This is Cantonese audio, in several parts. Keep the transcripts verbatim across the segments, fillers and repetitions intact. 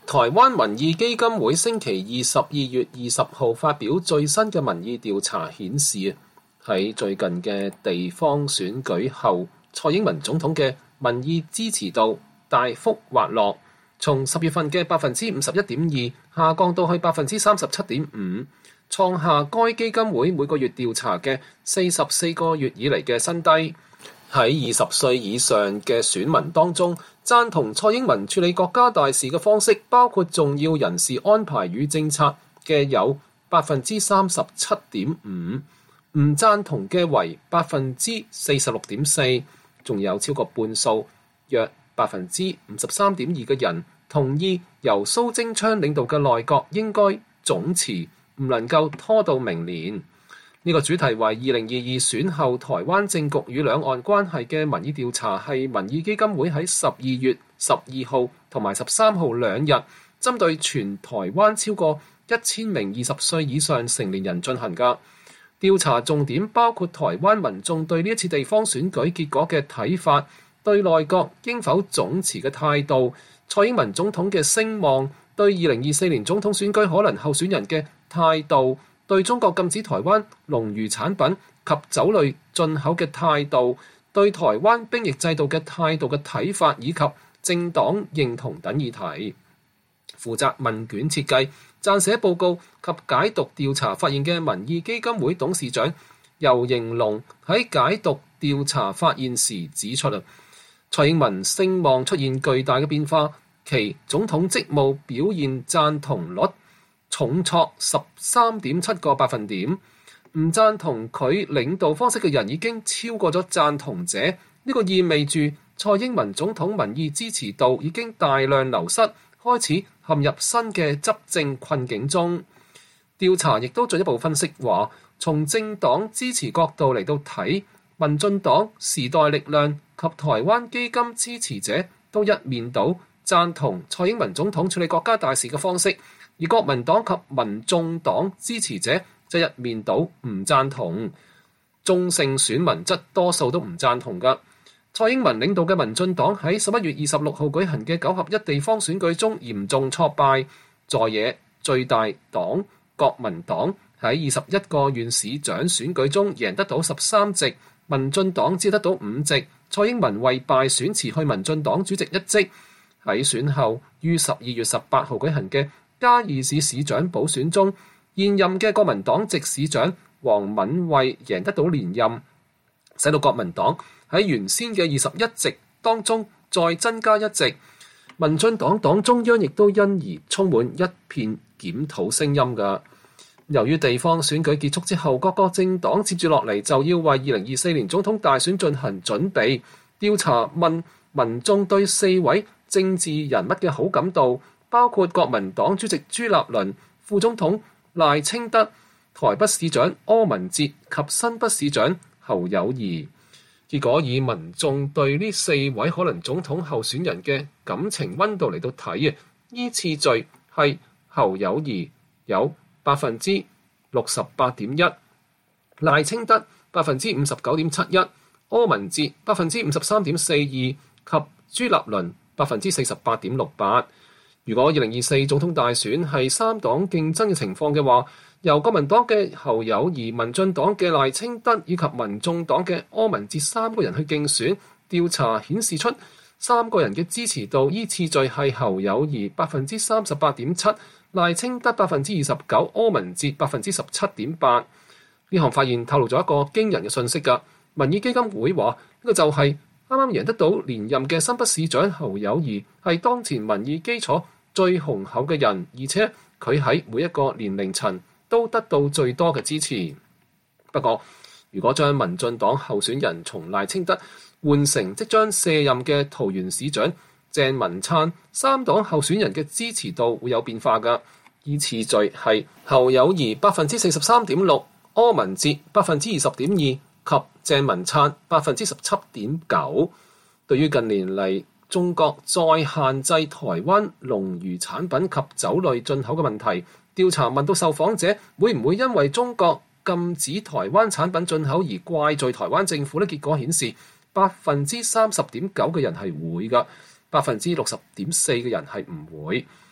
台灣民意基金會星期二十二月二十號發表最新嘅民意調查顯示，喺最近嘅地方選舉後，蔡英文總統嘅民意支持度大幅滑落，從十月份嘅百分之五十一點二下降到去百分之三十七點五，創下該基金會每個月調查嘅四十四個月以嚟嘅新低。喺二十歲以上嘅選民當中，贊同蔡英文處理國家大事嘅方式，包括重要人事安排與政策嘅有百分之三十七點五，唔贊同嘅為百分之四十六點四，仲有超過半數約百分之五十三點二嘅人同意由蘇貞昌領導嘅內閣應該總辭，唔能夠拖到明年。呢個主題為二零二二選後台灣政局與兩岸關係嘅民意調查，係民意基金會喺十二月十二號同埋十三號兩日針對全台灣超過一千名二十歲以上成年人進行㗎。調查重點包括台灣民眾對呢一次地方選舉結果嘅睇法，對內閣應否總辭嘅態度，蔡英文總統嘅聲望，對二零二四年總統選舉可能候選人嘅態度，對中國禁止台灣農漁產品及酒類進口嘅態度，對台灣兵役制度嘅態度嘅睇法，以及政黨認同等議題。負責問卷設計、撰寫報告及解讀調查發現嘅民意基金會董事長游盈隆喺解讀調查發現時指出啊，蔡英文聲望出現巨大嘅變化，其總統職務表現贊同率重挫十三點七個百分點，唔贊同佢領導方式嘅人已經超過咗贊同者。呢個意味住蔡英文總統民意支持度已經大量流失，開始陷入新嘅執政困境中。調查亦都進一步分析話，從政黨支持角度嚟到睇，民進黨、時代力量及台灣基金支持者都一面倒贊同蔡英文總統處理國家大事嘅方式，而國民黨及民眾黨支持者則一面倒唔贊同，中性選民則多數都唔贊同㗎。蔡英文領導嘅民進黨喺十一月二十六號舉行嘅九合一地方選舉中嚴重挫敗，在野最大黨國民黨喺二十一個縣市長選舉中贏得到十三席，民進黨只得到五席。蔡英文為敗選辭去民進黨主席一職。喺選後於十二月十八號舉行嘅嘉義市市長補選中，現任嘅國民黨籍市長黃敏惠贏得到連任，使到國民黨喺原先嘅二十一席當中再增加一席。民進黨黨中央亦都因而充滿一片檢討聲音㗎。由於地方選舉結束之後，各個政黨接住落嚟就要為二零二四年總統大選進行準備。調查問民眾對四位政治人物嘅好感度，包括國民黨主席朱立倫、副總統賴清德、台北市長柯文哲及新北市長侯友宜。結果以民眾對呢四位可能總統候選人嘅感情溫度嚟到睇啊，依次序係侯友宜有百分之六十八點一，賴清德百分之五十九點七一，柯文哲百分之五十三點四二及朱立倫百分之四十八點六八。如果二零二四總統大選係三黨競爭嘅情況嘅話，由國民黨嘅侯友宜、民進黨嘅賴清德以及民眾黨嘅柯文哲三個人去競選，調查顯示出三個人嘅支持度依次序係侯友宜百分之三十八點七，賴清德百分之二十九，柯文哲百分之十七點八。呢項發現透露咗一個驚人嘅信息㗎。民意基金會話呢個就係啱啱贏得到連任嘅新北市長侯友宜係當前民意基礎最雄厚嘅人，而且佢喺每一個年齡層都得到最多嘅支持。不過，如果將民進黨候選人從賴清德換成即將卸任嘅桃園市長鄭文燦，三黨候選人嘅支持度會有變化㗎。依次序係侯友宜百分之四十三點六，柯文哲百分之二十點二及鄭文燦百分之十七點九。對於近年嚟中國再限制台灣農漁產品及酒類進口嘅問題，調查問到受訪者會唔會因為中國禁止台灣產品進口而怪罪台灣政府呢？結果顯示百分之三十點九嘅人係會㗎，百分之六十點四嘅人係唔會。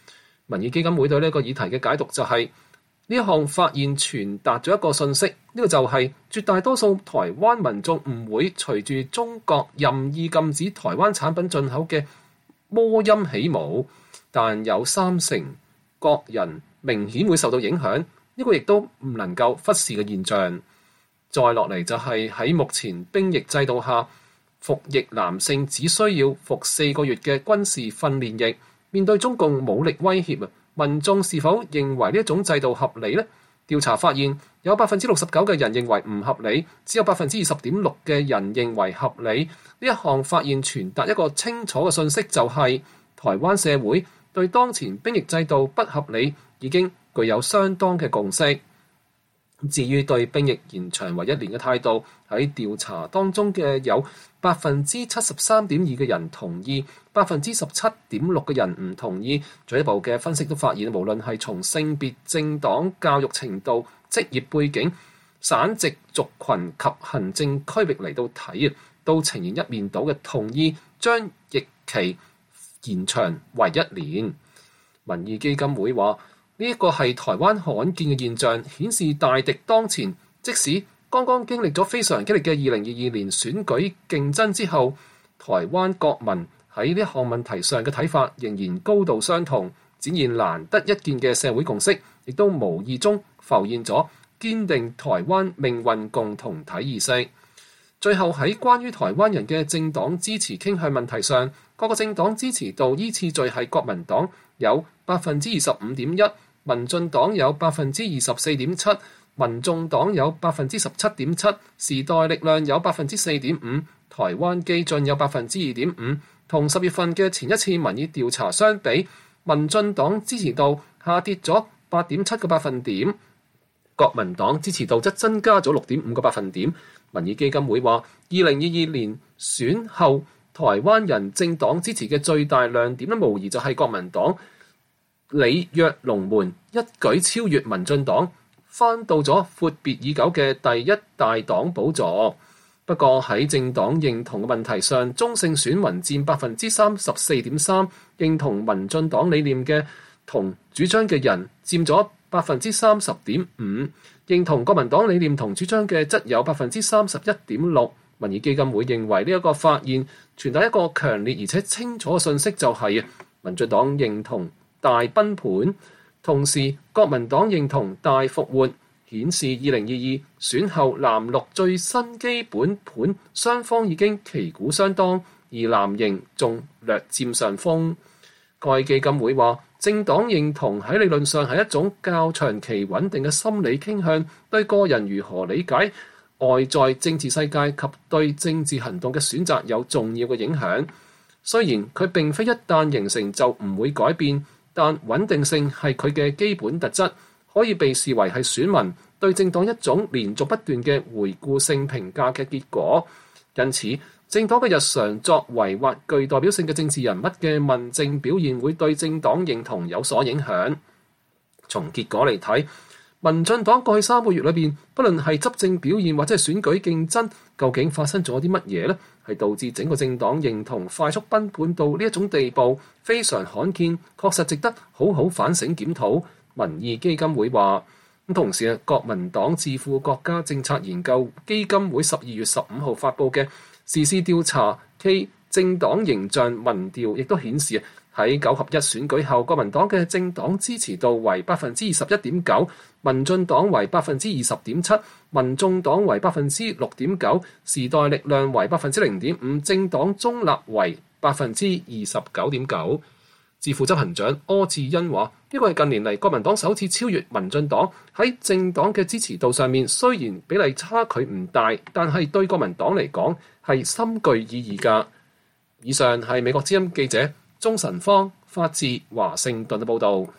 民意基金會對呢個議題嘅解讀就係呢一項發現傳達咗一個信息，呢、這個就係絕大多數台灣民眾唔會隨住中國任意禁止台灣產品進口嘅魔音起舞，但有三成國人明顯會受到影響，呢、這個亦都唔能夠忽視嘅現象。再落嚟就係喺目前兵役制度下，服役男性只需要服四個月嘅軍事訓練役。面對中共武力威脅啊，民眾是否認為呢一種制度合理呢？調查發現有百分之六十九嘅人認為唔合理，只有百分之二十點六嘅人認為合理。呢一項發現傳達一個清楚嘅信息，就係台灣社會對當前兵役制度不合理已經具有相當嘅共識。至於對兵役延長為一年嘅態度，喺調查當中嘅有百分之七十三點二嘅人同意，百分之十七點六嘅人唔同意。進一步嘅分析都發現，無論係從性別、政黨、教育程度、職業背景、省籍族群及行政區域嚟到睇啊，都呈現一面倒嘅同意將役期延長為一年。民意基金會話，呢一個係台灣罕見嘅現象，顯示大敵當前。即使剛剛經歷咗非常激烈嘅二零二二年選舉競爭之後，台灣國民喺呢一項問題上嘅睇法仍然高度相同，展現難得一見嘅社會共識，亦都無意中浮現咗堅定台灣命運共同體意識。最後喺關於台灣人嘅政黨支持傾向問題上，各個政黨支持度依次序係國民黨有百分之二十五點一。民進黨有百分之二十四點七，民眾黨有百分之十七點七，時代力量有百分之四點五，台灣基進有百分之二點五。同十月份嘅前一次民意調查相比，民進黨支持度下跌咗八點七個百分點，國民黨支持度則增加咗六點五個百分點。民意基金會話，二零二二年選後，台灣人政黨支持嘅最大亮點咧，無疑就係國民黨李躍龍門一舉超越民進黨，翻到咗闊別已久嘅第一大黨寶座。不過喺政黨認同嘅問題上，中性選民佔百分之三十四點三，認同民進黨理念嘅同主張嘅人佔咗百分之三十點五，認同國民黨理念同主張嘅則有百分之三十一點六。民意基金會認為呢一個發現傳達一個強烈而且清楚嘅信息，就係民進黨認同大崩盤，同時國民黨認同大復活，顯示二零二二選後藍綠最新基本盤雙方已經旗鼓相當，而藍營仲略佔上風。該基金會話，政黨認同喺理論上係一種較長期穩定嘅心理傾向，對個人如何理解外在政治世界及對政治行動嘅選擇有重要嘅影響。雖然佢並非一旦形成就唔會改變，但穩定性係佢嘅基本特質，可以被視為係選民對政黨一種連續不斷嘅回顧性評價嘅結果。因此，政黨嘅日常作為或具代表性嘅政治人物嘅問政表現，會對政黨認同有所影響。從結果嚟睇，民進黨過去三個月裏邊，不論係執政表現或者係選舉競爭，究竟發生咗啲乜嘢呢？係導致整個政黨認同快速崩盤到呢一種地步，非常罕見，確實值得好好反省檢討。民意基金會話，咁同時啊，國民黨智庫國家政策研究基金會十二月十五號發布嘅時事調查暨政黨形象民調，亦都顯示喺九合一選舉後，國民黨嘅政黨支持度為百分之二十一點九，民進黨為百分之二十點七，民眾黨為百分之六點九，時代力量為百分之零點五，政黨中立為百分之二十九點九。智庫執行長柯志恩話：呢個係近年嚟國民黨首次超越民進黨喺政黨嘅支持度上面，雖然比例差距唔大，但係對國民黨嚟講係深具意義㗎。以上係美國之音記者鍾晨芳發自華盛頓嘅報導。